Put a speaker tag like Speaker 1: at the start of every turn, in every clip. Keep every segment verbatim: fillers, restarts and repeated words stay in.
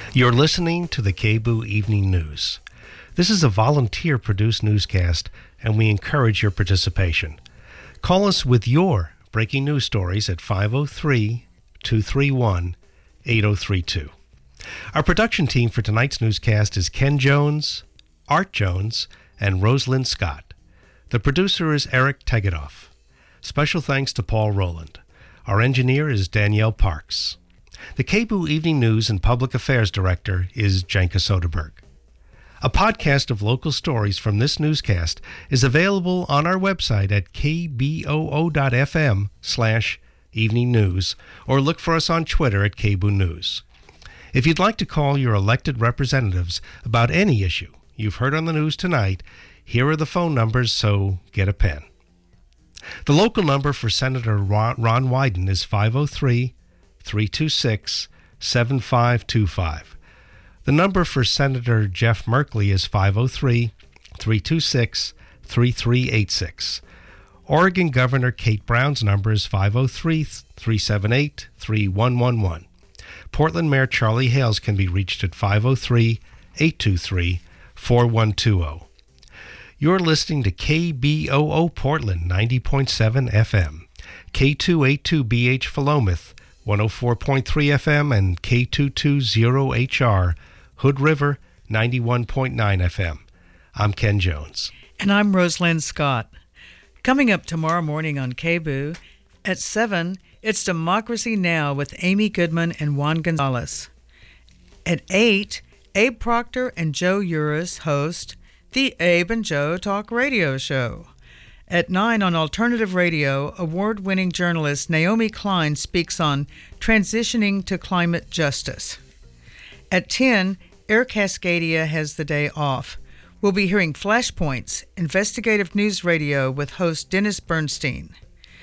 Speaker 1: You're listening to the K B O O Evening News. This is a volunteer-produced newscast, and we encourage your participation. Call us with your breaking news stories at five oh three, two three one, eight oh three two. Our production team for tonight's newscast is Ken Jones, Art Jones, and Rosalind Scott. The producer is Eric Tegedoff. Special thanks to Paul Rowland. Our engineer is Danielle Parks. The K B O O Evening News and Public Affairs Director is Janka Soderberg. A podcast of local stories from this newscast is available on our website at kboo.fm slash evening news, or look for us on Twitter at K B O O News. If you'd like to call your elected representatives about any issue you've heard on the news tonight, here are the phone numbers, so get a pen. The local number for Senator Ron Wyden is five oh three, three two six, seven five two five. The number for Senator Jeff Merkley is five oh three, three two six, three three eight six. Oregon Governor Kate Brown's number is five oh three, three seven eight, three one one one. Portland Mayor Charlie Hales can be reached at five oh three, eight two three, four one two oh. You're listening to K B O O Portland ninety point seven F M, K two eighty-two B H Philomath one oh four point three F M, and K two twenty H R Hood River ninety-one point nine F M. I'm Ken Jones.
Speaker 2: And I'm Rosalind Scott. Coming up tomorrow morning on K B O O at seven, it's Democracy Now! With Amy Goodman and Juan Gonzalez. At eight, Abe Proctor and Joe Uris host the Abe and Joe Talk Radio Show. At nine on Alternative Radio, award-winning journalist Naomi Klein speaks on transitioning to climate justice. At ten, Air Cascadia has the day off. We'll be hearing Flashpoints, investigative news radio with host Dennis Bernstein.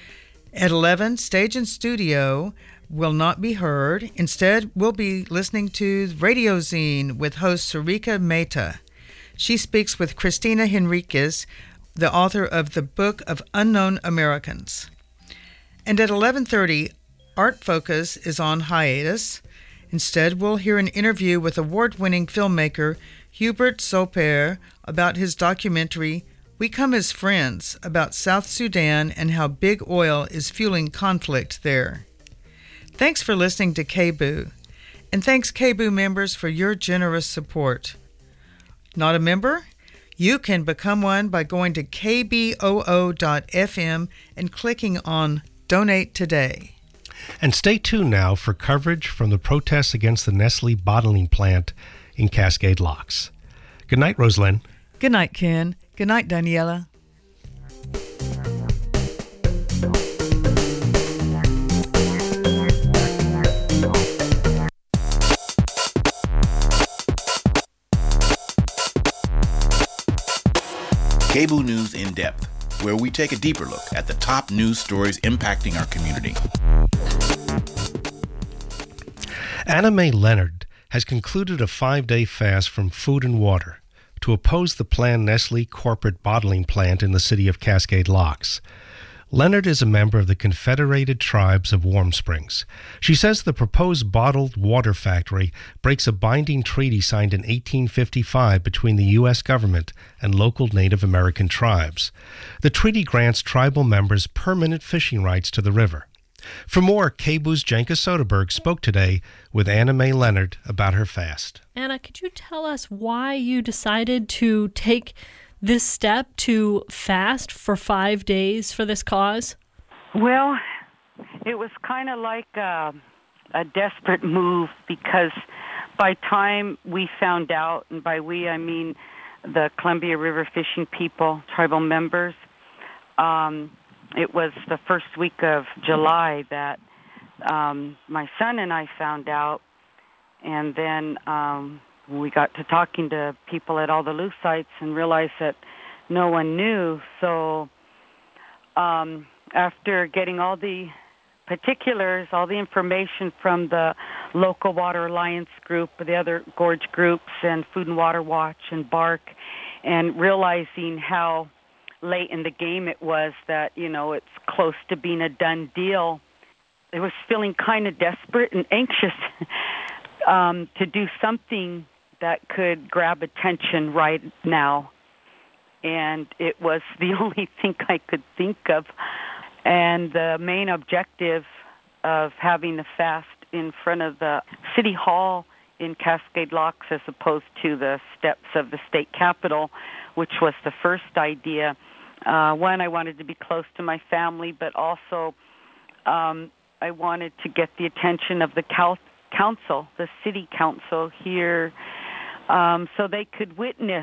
Speaker 2: At eleven, Stage and Studio will not be heard. Instead, we'll be listening to Radio Zine with host Sarika Mehta. She speaks with Christina Henriquez, the author of the Book of Unknown Americans. And at eleven thirty, Art Focus is on hiatus. Instead, we'll hear an interview with award-winning filmmaker Hubert Soper about his documentary, We Come as Friends, about South Sudan and how big oil is fueling conflict there. Thanks for listening to K B O O, and thanks K B O O members for your generous support. Not a member? You can become one by going to k b o o dot f m and clicking on Donate Today.
Speaker 1: And stay tuned now for coverage from the protests against the Nestle bottling plant in Cascade Locks. Good night, Rosalind.
Speaker 2: Good night, Ken. Good night, Daniela.
Speaker 3: K B O O News in Depth, where we take a deeper look at the top news stories impacting our community.
Speaker 1: Anna Mae Leonard has concluded a five-day fast from food and water to oppose the planned Nestle corporate bottling plant in the city of Cascade Locks. Leonard is a member of the Confederated Tribes of Warm Springs. She says the proposed bottled water factory breaks a binding treaty signed in eighteen fifty-five between the U S government and local Native American tribes. The treaty grants tribal members permanent fishing rights to the river. For more, K B O O's Janka Soderberg spoke today with Anna Mae Leonard about her fast.
Speaker 4: Anna, could you tell us why you decided to take this step to fast for five days for this cause?
Speaker 5: Well, it was kind of like a, a desperate move, because by time we found out, and by we I mean the Columbia River fishing people, tribal members, um, it was the first week of July that um, my son and I found out, and then um, we got to talking to people at all the loose sites and realized that no one knew. So um, after getting all the particulars, all the information from the local Water Alliance group, the other gorge groups, and Food and Water Watch and BARC, and realizing how late in the game it was, that, you know, it's close to being a done deal, I was feeling kind of desperate and anxious. um, to do something that could grab attention right now. And it was the only thing I could think of. And the main objective of having the fast in front of the City Hall in Cascade Locks as opposed to the steps of the state capitol, which was the first idea. Uh, one, I wanted to be close to my family, but also um, I wanted to get the attention of the cal- council, the city council here, um, so they could witness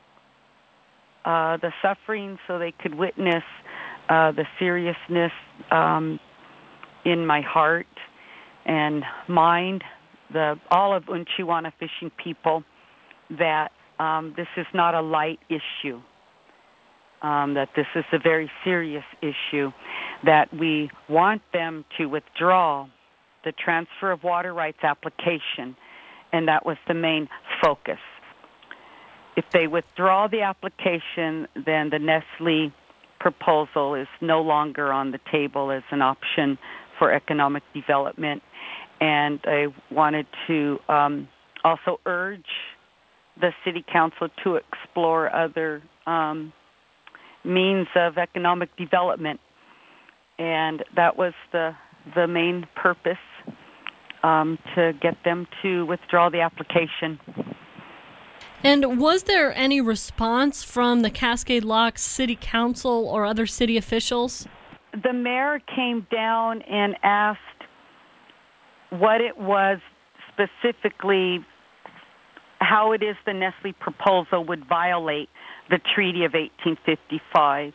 Speaker 5: uh, the suffering, so they could witness uh, the seriousness um, in my heart and mind, the all of Unchiwana fishing people, that um, this is not a light issue, um, that this is a very serious issue, that we want them to withdraw the transfer of water rights application, and that was the main focus. If they withdraw the application, then the Nestle proposal is no longer on the table as an option for economic development. And I wanted to um, also urge the City Council to explore other um, means of economic development. And that was the the main purpose, um, to get them to withdraw the application.
Speaker 4: And was there any response from the Cascade Locks City Council or other city officials?
Speaker 5: The mayor came down and asked what it was specifically, how it is the Nestle proposal would violate the Treaty of eighteen fifty-five.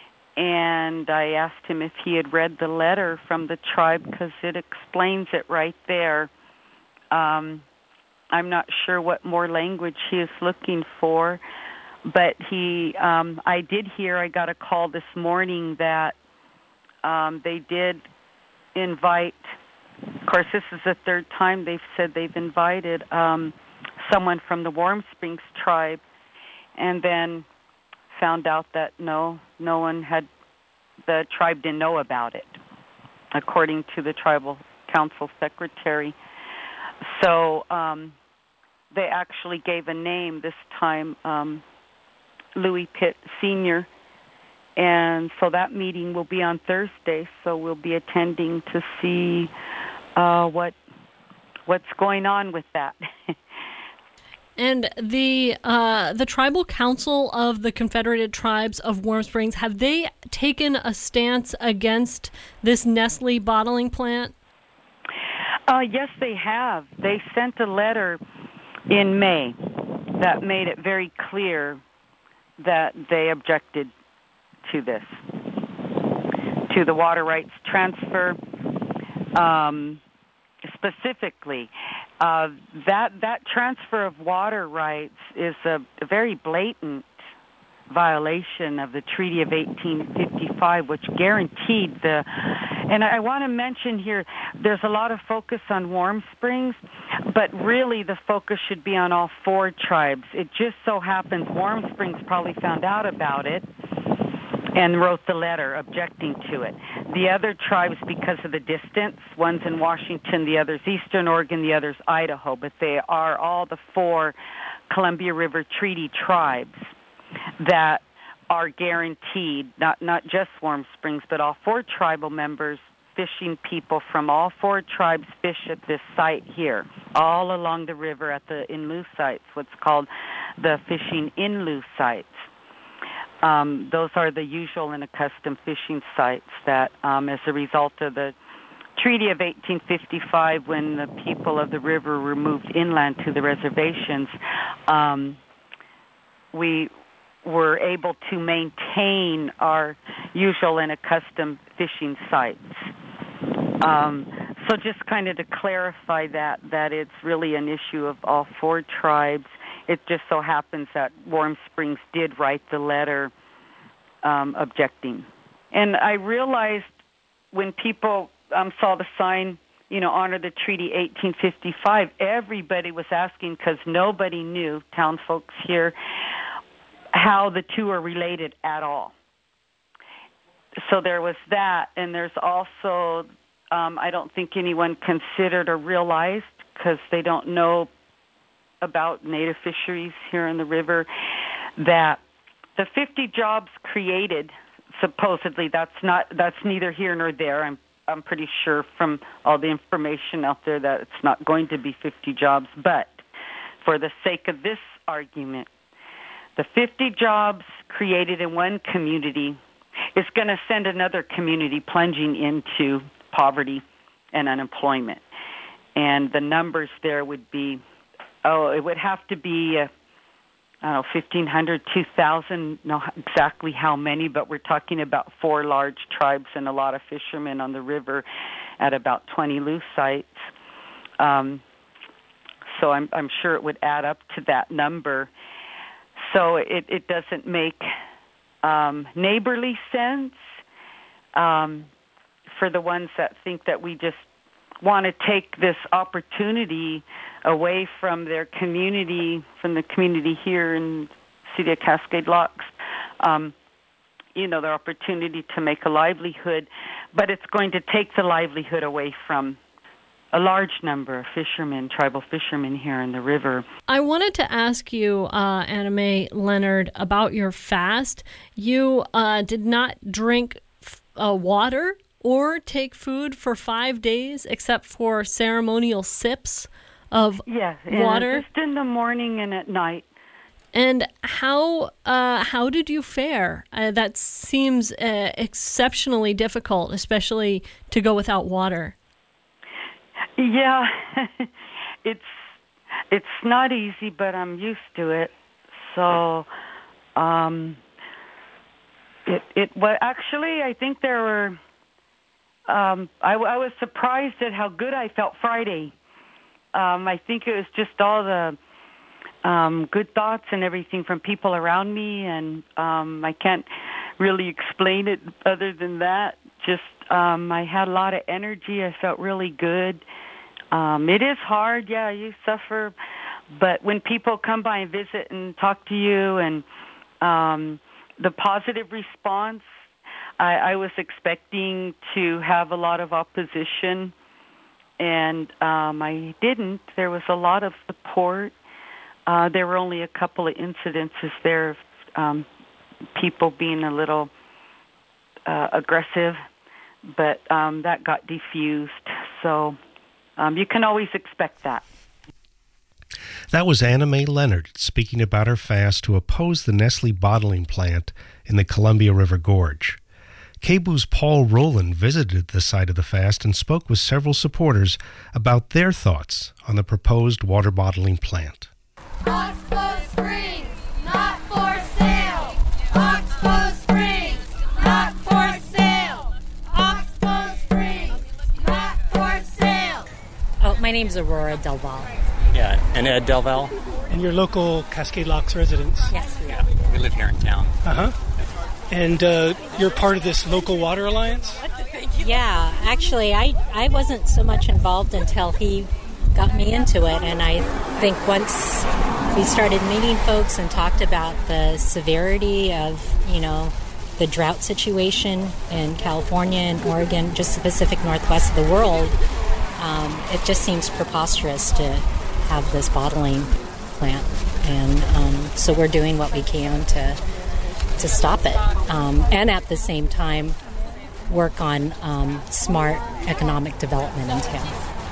Speaker 5: And I asked him if he had read the letter from the tribe, because it explains it right there. Um, I'm not sure what more language he is looking for, but he, um, I did hear, I got a call this morning that um, they did invite, of course this is the third time they've said they've invited um, someone from the Warm Springs tribe, and then found out that no, no one had, the tribe didn't know about it, according to the tribal council secretary. So um, they actually gave a name this time, um, Louis Pitt Senior, and so that meeting will be on Thursday. So we'll be attending to see uh, what what's going on with that.
Speaker 4: And the uh, the Tribal Council of the Confederated Tribes of Warm Springs, have they taken a stance against this Nestle bottling plant?
Speaker 5: Uh, yes, they have. They sent a letter in May that made it very clear that they objected to this, to the water rights transfer. Um, specifically, uh, that that transfer of water rights is a, a very blatant violation of the Treaty of eighteen fifty-five, which guaranteed the, and I want to mention here, there's a lot of focus on Warm Springs, but really the focus should be on all four tribes. It just so happens Warm Springs probably found out about it and wrote the letter objecting to it. The other tribes, because of the distance, one's in Washington, the other's Eastern Oregon, the other's Idaho, but they are all the four Columbia River Treaty tribes that are guaranteed, not not just Warm Springs, but all four tribal members, fishing people from all four tribes fish at this site here, all along the river at the in-lieu sites, what's called the fishing in-lieu sites. Um, those are the usual and accustomed fishing sites that, um, as a result of the Treaty of eighteen fifty-five, when the people of the river were moved inland to the reservations, um, we were able to maintain our usual and accustomed fishing sites. Um, so just kind of to clarify that, that it's really an issue of all four tribes. It just so happens that Warm Springs did write the letter um, objecting. And I realized when people um, saw the sign, you know, honor the Treaty eighteen fifty-five, everybody was asking, because nobody knew, town folks here, how the two are related at all. So there was that, and there's also, um, I don't think anyone considered or realized, because they don't know about native fisheries here in the river, that the fifty jobs created, supposedly, that's not that's neither here nor there. I'm I'm pretty sure from all the information out there that it's not going to be fifty jobs, but for the sake of this argument, the fifty jobs created in one community is going to send another community plunging into poverty and unemployment. And the numbers there would be, oh, it would have to be, uh, I don't know, fifteen hundred, two thousand, know exactly how many, but we're talking about four large tribes and a lot of fishermen on the river at about twenty loose sites. Um, so I'm, I'm sure it would add up to that number. So it, it doesn't make um, neighborly sense um, for the ones that think that we just want to take this opportunity away from their community, from the community here in City of Cascade Locks, um, you know, their opportunity to make a livelihood, but it's going to take the livelihood away from a large number of fishermen, tribal fishermen here in the river.
Speaker 4: I wanted to ask you, uh, Anna Mae Leonard, about your fast. You uh, did not drink uh, water or take food for five days except for ceremonial sips of
Speaker 5: yes,
Speaker 4: water?
Speaker 5: Just in the morning and at night.
Speaker 4: And how uh, how did you fare? Uh, that seems uh, exceptionally difficult, especially to go without water.
Speaker 5: Yeah, it's it's not easy, but I'm used to it. So, um, it it well, actually, I think there were. Um, I, I was surprised at how good I felt Friday. Um, I think it was just all the um, good thoughts and everything from people around me, and um, I can't really explain it other than that. Just um, I had a lot of energy. I felt really good. Um, it is hard, yeah, you suffer, but when people come by and visit and talk to you, and um, the positive response, I, I was expecting to have a lot of opposition, and um, I didn't. There was a lot of support. Uh, there were only a couple of incidences there of um, people being a little uh, aggressive, but um, that got diffused. So um, you can always expect that.
Speaker 1: That was Anna Mae Leonard speaking about her fast to oppose the Nestle bottling plant in the Columbia River Gorge. K B O's Paul Rowland visited the site of the fast and spoke with several supporters about their thoughts on the proposed water bottling plant.
Speaker 6: Oxbow Springs, not for sale. Oxbow Springs, not for sale. Oxbow Springs, not for sale.
Speaker 7: Oh, my name's Aurora Delval.
Speaker 8: Yeah, and Ed Delval.
Speaker 9: And your local Cascade Locks residents?
Speaker 7: Yes, we
Speaker 8: Yeah, we live here in town.
Speaker 9: Uh-huh. And uh, you're part of this local water alliance?
Speaker 7: Yeah, actually, I, I wasn't so much involved until he got me into it. And I think once we started meeting folks and talked about the severity of, you know, the drought situation in California and Oregon, just the Pacific Northwest of the world, um, it just seems preposterous to have this bottling plant. And um, so we're doing what we can to to stop it, um, and at the same time work on um, smart economic development in town.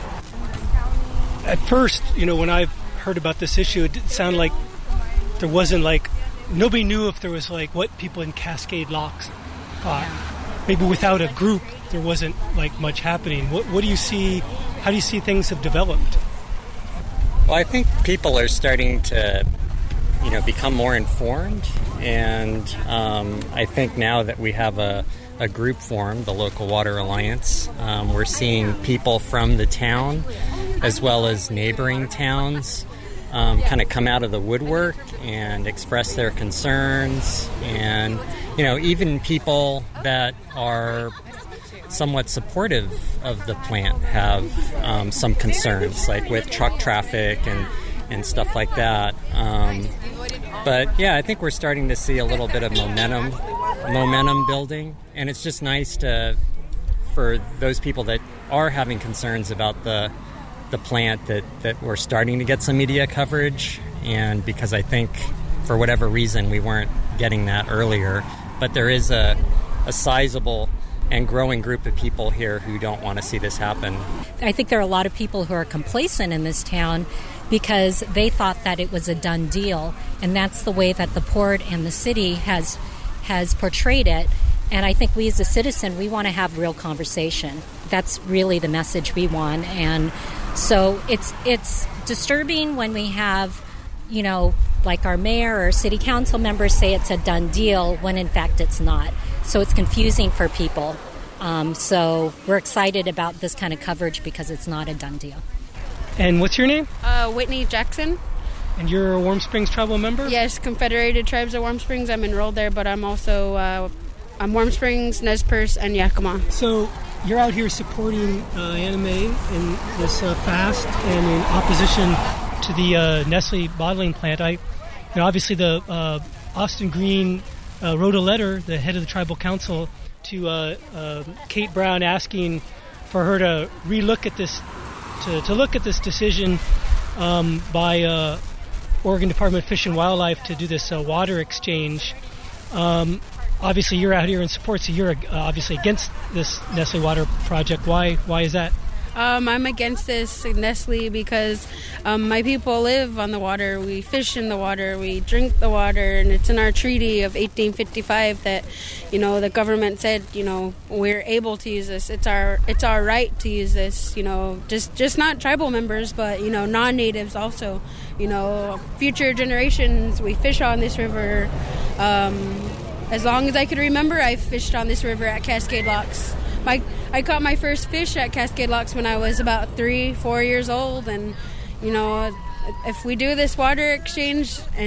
Speaker 9: At first, you know, when I heard about this issue, it did sound like there wasn't like, nobody knew if there was like what people in Cascade Locks thought. Maybe without a group, there wasn't like much happening. What, what do you see, how do you see things have developed?
Speaker 8: Well, I think people are starting to, you know, become more informed, and um, I think now that we have a, a group formed, the Local Water Alliance, um, we're seeing people from the town as well as neighboring towns um, kind of come out of the woodwork and express their concerns, and, you know, even people that are somewhat supportive of the plant have um, some concerns, like with truck traffic and and stuff like that. Um, but yeah, I think we're starting to see a little bit of momentum, momentum building, and it's just nice to, for those people that are having concerns about the the plant that, that we're starting to get some media coverage, and because I think for whatever reason we weren't getting that earlier. But there is a, a sizable and growing group of people here who don't want to see this happen.
Speaker 7: I think there are a lot of people who are complacent in this town because they thought that it was a done deal, and that's the way that the port and the city has has portrayed it. And I think we as a citizen, we want to have real conversation. That's really the message we want. And so it's it's disturbing when we have, you know, like our mayor or city council members say it's a done deal when in fact it's not. So it's confusing for people. Um, so we're excited about this kind of coverage because it's not a done deal.
Speaker 9: And what's your name?
Speaker 10: Uh, Whitney Jackson.
Speaker 9: And you're a Warm Springs tribal member?
Speaker 10: Yes, Confederated Tribes of Warm Springs. I'm enrolled there, but I'm also uh, I'm Warm Springs, Nez Perce, and Yakima.
Speaker 9: So you're out here supporting uh, Anime in this uh, fast and in opposition to the uh, Nestle bottling plant. I, you know, obviously the uh, Austin Green uh, wrote a letter, the head of the tribal council, to uh, uh, Kate Brown asking for her to relook at this, to, to look at this decision um, by uh, Oregon Department of Fish and Wildlife to do this uh, water exchange. Um, obviously, you're out here in support, so you're uh, obviously against this Nestle water project. Why? Why is that?
Speaker 10: Um, I'm against this Nestle because um, my people live on the water. We fish in the water. We drink the water, and it's in our treaty of eighteen fifty-five that, you know, the government said, you know, we're able to use this. It's our it's our right to use this. You know, just just not tribal members, but you know, non-natives also. You know, future generations. We fish on this river. Um, as long as I could remember, I fished on this river at Cascade Locks. My, I caught my first fish at Cascade Locks when I was about three, four years old, and you know, if we do this water exchange and